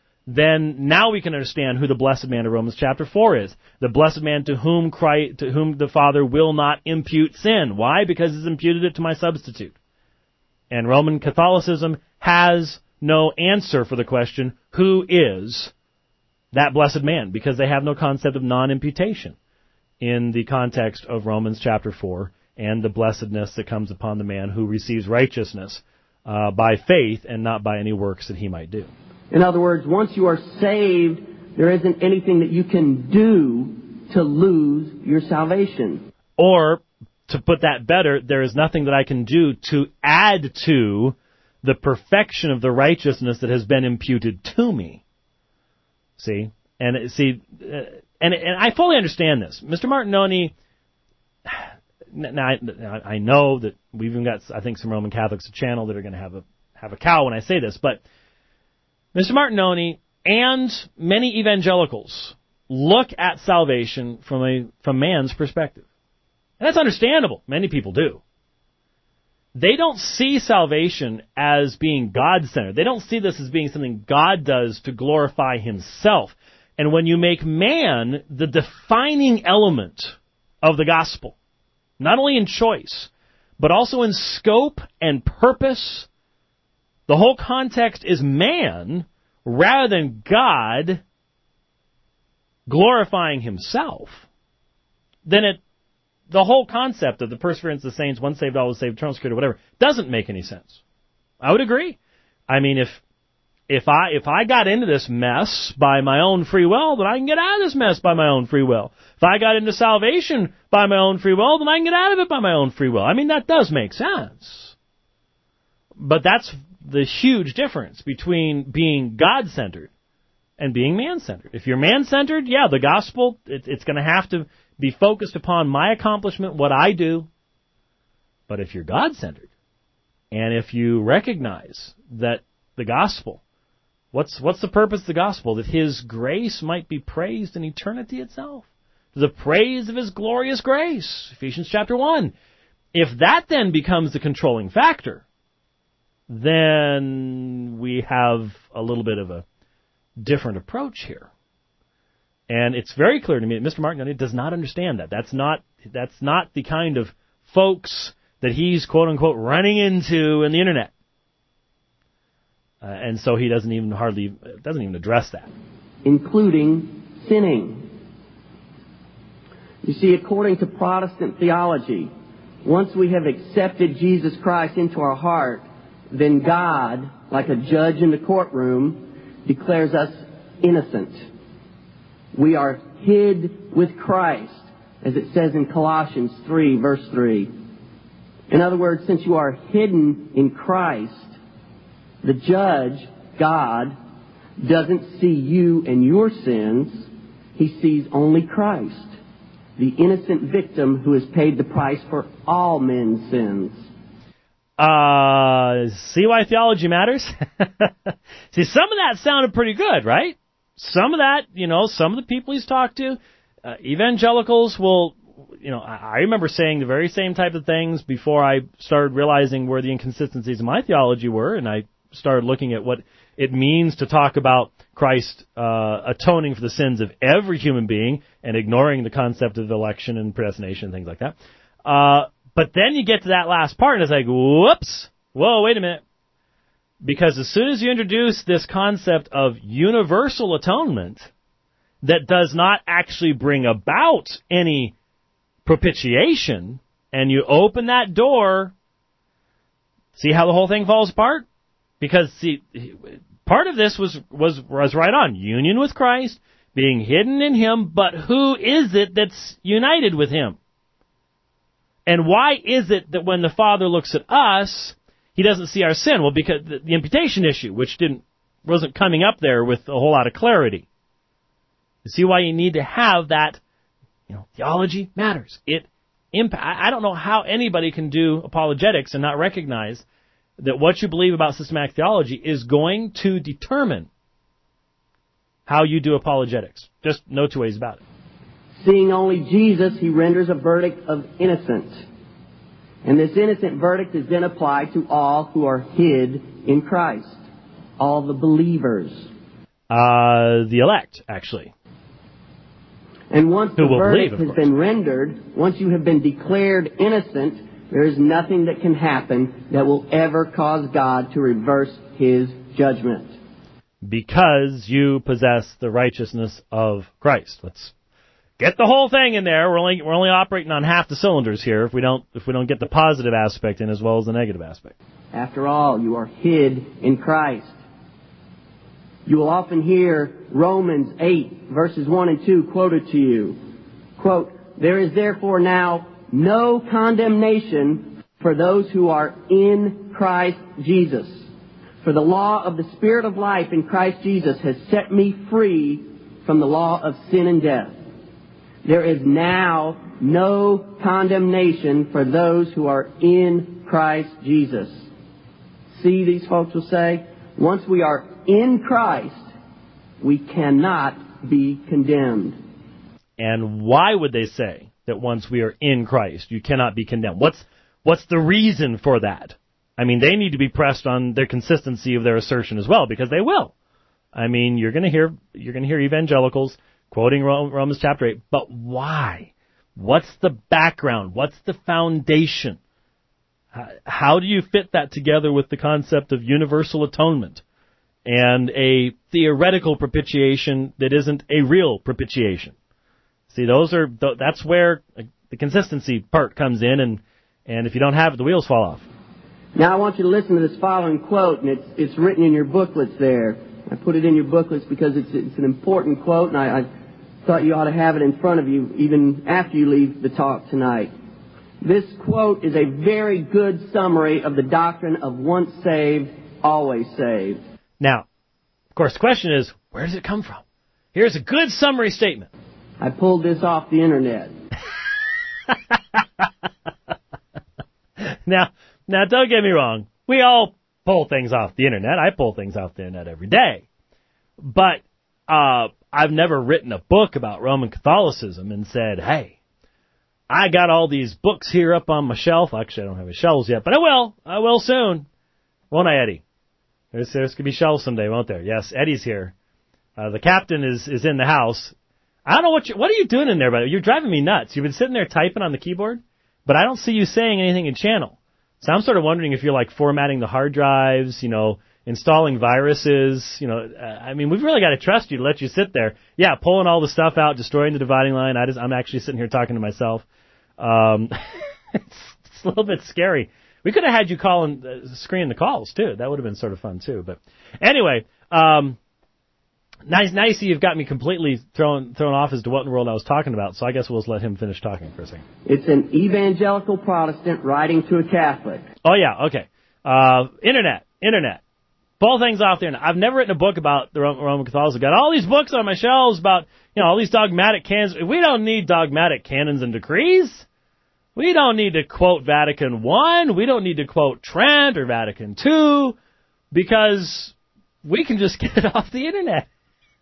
then now we can understand who the blessed man of Romans chapter four is. The blessed man to whom Christ, to whom the Father will not impute sin. Why? Because He's imputed it to my substitute. And Roman Catholicism has no answer for the question, who is that blessed man? Because they have no concept of non-imputation in the context of Romans chapter four and the blessedness that comes upon the man who receives righteousness uh, by faith and not by any works that he might do.
In other words, once you are saved, there isn't anything that you can do to lose your salvation.
Or, to put that better, there is nothing that I can do to add to the perfection of the righteousness that has been imputed to me. See? And see, uh, and, and I fully understand this. Mister Martignoni, now I, I know that we've even got, I think, some Roman Catholics a channel that are going to have a have a cow when I say this, but Mister Martignoni and many evangelicals look at salvation from a from man's perspective. And that's understandable. Many people do. They don't see salvation as being God-centered. They don't see this as being something God does to glorify Himself. And when you make man the defining element of the gospel, not only in choice, but also in scope and purpose, the whole context is man rather than God glorifying Himself, then it, the whole concept of the perseverance of the saints, once saved, always saved, eternal security, whatever, doesn't make any sense. I would agree. I mean, if if I if I got into this mess by my own free will, then I can get out of this mess by my own free will. If I got into salvation by my own free will, then I can get out of it by my own free will. I mean, that does make sense. But that's the huge difference between being God-centered and being man-centered. If you're man-centered, yeah, the gospel, it, it's going to have to be focused upon my accomplishment, what I do. But if you're God-centered, and if you recognize that the gospel, what's what's the purpose of the gospel? That His grace might be praised in eternity itself. The praise of His glorious grace, Ephesians chapter one. If that then becomes the controlling factor, then we have a little bit of a different approach here. And it's very clear to me that Mister Martin does not understand that. That's not that's not the kind of folks that he's, quote-unquote, running into in the Internet. Uh, and so he doesn't even hardly, doesn't even address that.
Including sinning. You see, according to Protestant theology, once we have accepted Jesus Christ into our heart, then God, like a judge in the courtroom, declares us innocent. We are hid with Christ, as it says in Colossians three, verse three. In other words, since you are hidden in Christ, the judge, God, doesn't see you and your sins. He sees only Christ, the innocent victim who has paid the price for all men's sins.
Uh, see why theology matters? See, some of that sounded pretty good, right? Some of that, you know, some of the people he's talked to, uh, evangelicals will, you know, I, I remember saying the very same type of things before I started realizing where the inconsistencies in my theology were, and I started looking at what it means to talk about Christ uh, atoning for the sins of every human being and ignoring the concept of election and predestination and things like that. Uh, but then you get to that last part, and it's like, whoops, whoa, wait a minute. Because as soon as you introduce this concept of universal atonement that does not actually bring about any propitiation, and you open that door, see how the whole thing falls apart? Because, see, part of this was, was, was right on. Union with Christ, being hidden in Him, but who is it that's united with Him? And why is it that when the Father looks at us, He doesn't see our sin? Well, because the, the imputation issue, which didn't wasn't coming up there with a whole lot of clarity. You see why you need to have that, you know, theology matters. It impact. I don't know how anybody can do apologetics and not recognize that what you believe about systematic theology is going to determine how you do apologetics. Just no two ways about it.
Seeing only Jesus, he renders a verdict of innocence. And this innocent verdict is then applied to all who are hid in Christ. All the believers.
Uh, the elect, actually.
And once
Who
the
will
verdict
believe, of
has
course.
been rendered, once you have been declared innocent, there is nothing that can happen that will ever cause God to reverse His judgment.
Because you possess the righteousness of Christ. Let's get the whole thing in there. We're only we're only operating on half the cylinders here if we don't if we don't get the positive aspect in as well as the negative aspect.
After all, you are hid in Christ. You will often hear Romans eight, verses one and two quoted to you. Quote, "There is therefore now no condemnation for those who are in Christ Jesus. For the law of the Spirit of life in Christ Jesus has set me free from the law of sin and death. There is now no condemnation for those who are in Christ Jesus." See, these folks will say, once we are in Christ, we cannot be condemned.
And why would they say that once we are in Christ, you cannot be condemned? What's what's the reason for that? I mean, they need to be pressed on their consistency of their assertion as well, because they will. I mean, you're going to hear you're going to hear evangelicals quoting Romans chapter eight, but why? What's the background? What's the foundation? How do you fit that together with the concept of universal atonement and a theoretical propitiation that isn't a real propitiation? See, those are that's where the consistency part comes in, and, and if you don't have it, the wheels fall off.
Now I want you to listen to this following quote, and it's it's written in your booklets there. I put it in your booklets because it's it's an important quote, and I, I thought you ought to have it in front of you even after you leave the talk tonight. This quote is a very good summary of the doctrine of once saved, always saved.
Now, of course, the question is, where does it come from? Here's a good summary statement.
I pulled this off the internet.
now, now, don't get me wrong. We all pull things off the internet. I pull things off the internet every day. But uh, I've never written a book about Roman Catholicism and said, hey, I got all these books here up on my shelf. Actually, I don't have any shelves yet, but I will. I will soon. Won't I, Eddie? There's, there's going to be shelves someday, won't there? Yes, Eddie's here. Uh, the captain is, is in the house. I don't know what you, what are you doing in there, buddy? You're driving me nuts. You've been sitting there typing on the keyboard, but I don't see you saying anything in channel. So I'm sort of wondering if you're like formatting the hard drives, you know, installing viruses, you know. Uh, I mean, we've really got to trust you to let you sit there. Yeah, pulling all the stuff out, destroying the dividing line. I just, I'm actually sitting here talking to myself. Um, it's, it's a little bit scary. We could have had you call and uh, screen the calls, too. That would have been sort of fun, too. But anyway, um, nice, nice you've got me completely thrown thrown off as to what in the world I was talking about, so I guess we'll just let him finish talking for a second.
It's an evangelical Protestant writing to a Catholic.
Oh, yeah, okay. Uh, internet, internet. Pull things off the internet. I've never written a book about the Roman Catholics. I've got all these books on my shelves about, you know, all these dogmatic canons. We don't need dogmatic canons and decrees. We don't need to quote Vatican One. We don't need to quote Trent or Vatican Two, because we can just get it off the internet.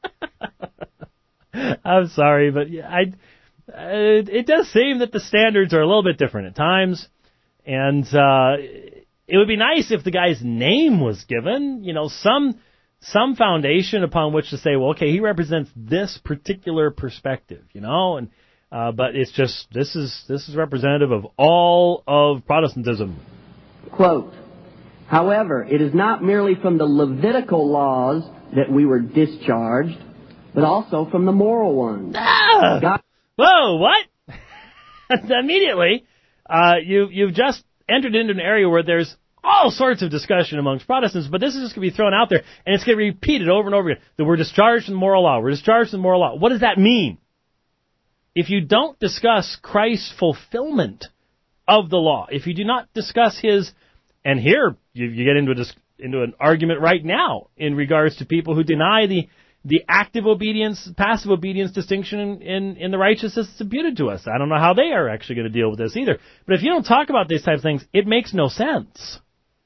I'm sorry, but I, it, it does seem that the standards are a little bit different at times, and uh, it would be nice if the guy's name was given, you know, some some foundation upon which to say, well, okay, he represents this particular perspective, you know, and uh, but it's just this is this is representative of all of Protestantism.
Quote, however, it is not merely from the Levitical laws that we were discharged, but also from the moral ones.
Ah!
God-
Whoa, what? Immediately, uh, you, you've just entered into an area where there's all sorts of discussion amongst Protestants, but this is just going to be thrown out there, and it's going to be repeated over and over again, that we're discharged from the moral law. We're discharged from the moral law. What does that mean? If you don't discuss Christ's fulfillment of the law, if you do not discuss his, and here you, you get into a, into an argument right now in regards to people who deny the, the active obedience, passive obedience distinction in, in, in the righteousness that's imputed to us. I don't know how they are actually going to deal with this either. But if you don't talk about these types of things, it makes no sense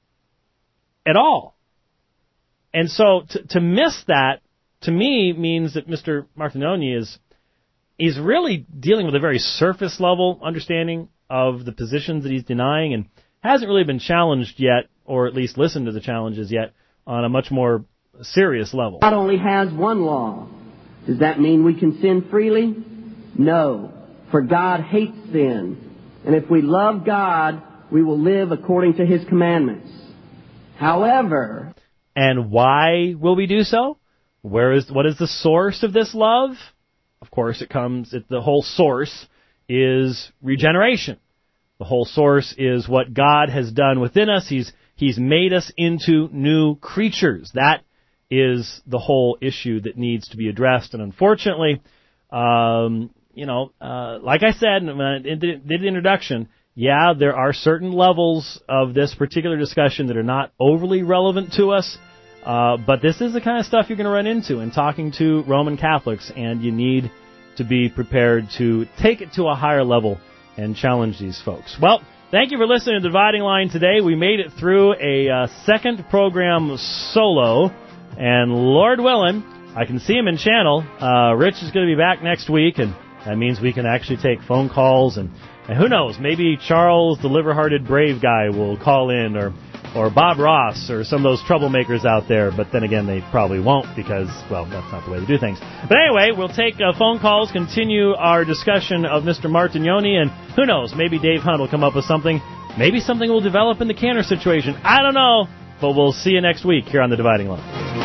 at all. And so to, to miss that, to me, means that Mister Martignoni is, is really dealing with a very surface level understanding of the positions that he's denying, and hasn't really been challenged yet, or at least listened to the challenges yet, on a much more serious level.
God only has one law. Does that mean we can sin freely? No, for God hates sin. And if we love God, we will live according to his commandments. However...
And why will we do so? Where is, what is the source of this love? Of course, it comes, it, the whole source is regeneration. The whole source is what God has done within us. He's, he's made us into new creatures. That is the whole issue that needs to be addressed. And unfortunately, um, you know, uh, like I said when I did the introduction, yeah, there are certain levels of this particular discussion that are not overly relevant to us. Uh, but this is the kind of stuff you're going to run into in talking to Roman Catholics, and you need to be prepared to take it to a higher level and challenge these folks. Well, thank you for listening to The Dividing Line today. We made it through a uh, second program solo, and Lord willing, I can see him in channel. Uh, Rich is going to be back next week, and that means we can actually take phone calls, and, and who knows, maybe Charles, the liver-hearted brave guy, will call in, or or Bob Ross, or some of those troublemakers out there, but then again, they probably won't because, well, that's not the way to do things. But anyway, we'll take uh, phone calls, continue our discussion of Mister Martignoni, and who knows, maybe Dave Hunt will come up with something. Maybe something will develop in the Cantor situation. I don't know, but we'll see you next week here on The Dividing Line.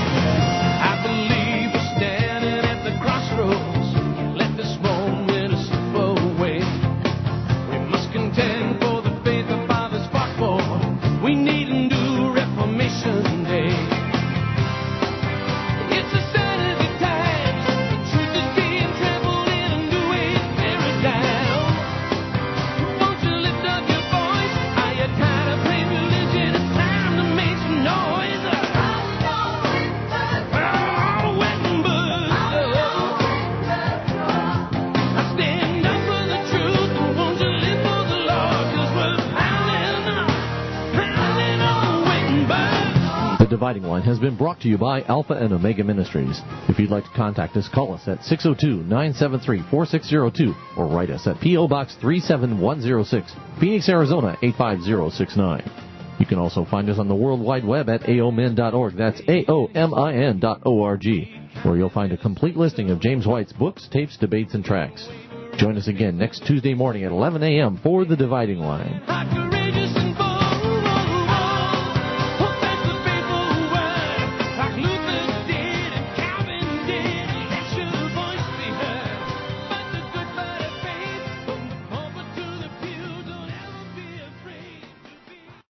I believe we're standing at the crossroads. Let this moment slip away. We must contend for the faith our fathers fought for. We need a new Reformation Day. It's a sanity time. The truth is being trampled in a new age paradigm. Won't you lift up your voice? Are you tired of playing religion? It's time to make some noise. Oh, Wittenberg. I stand up for the truth, and won't you live for the Lord? 'Cause we're pounding, pounding on Wittenberg.
The Dividing Line has been brought to you by Alpha and Omega Ministries. If you'd like to contact us, call us at six oh two, nine seven three, four six oh two or write us at P O. Box three seven one oh six, Phoenix, Arizona eight five zero six nine. You can also find us on the World Wide Web at A O M I N dot org. That's A O M I N dot O R G, where you'll find a complete listing of James White's books, tapes, debates, and tracks. Join us again next Tuesday morning at eleven a.m. for The Dividing Line.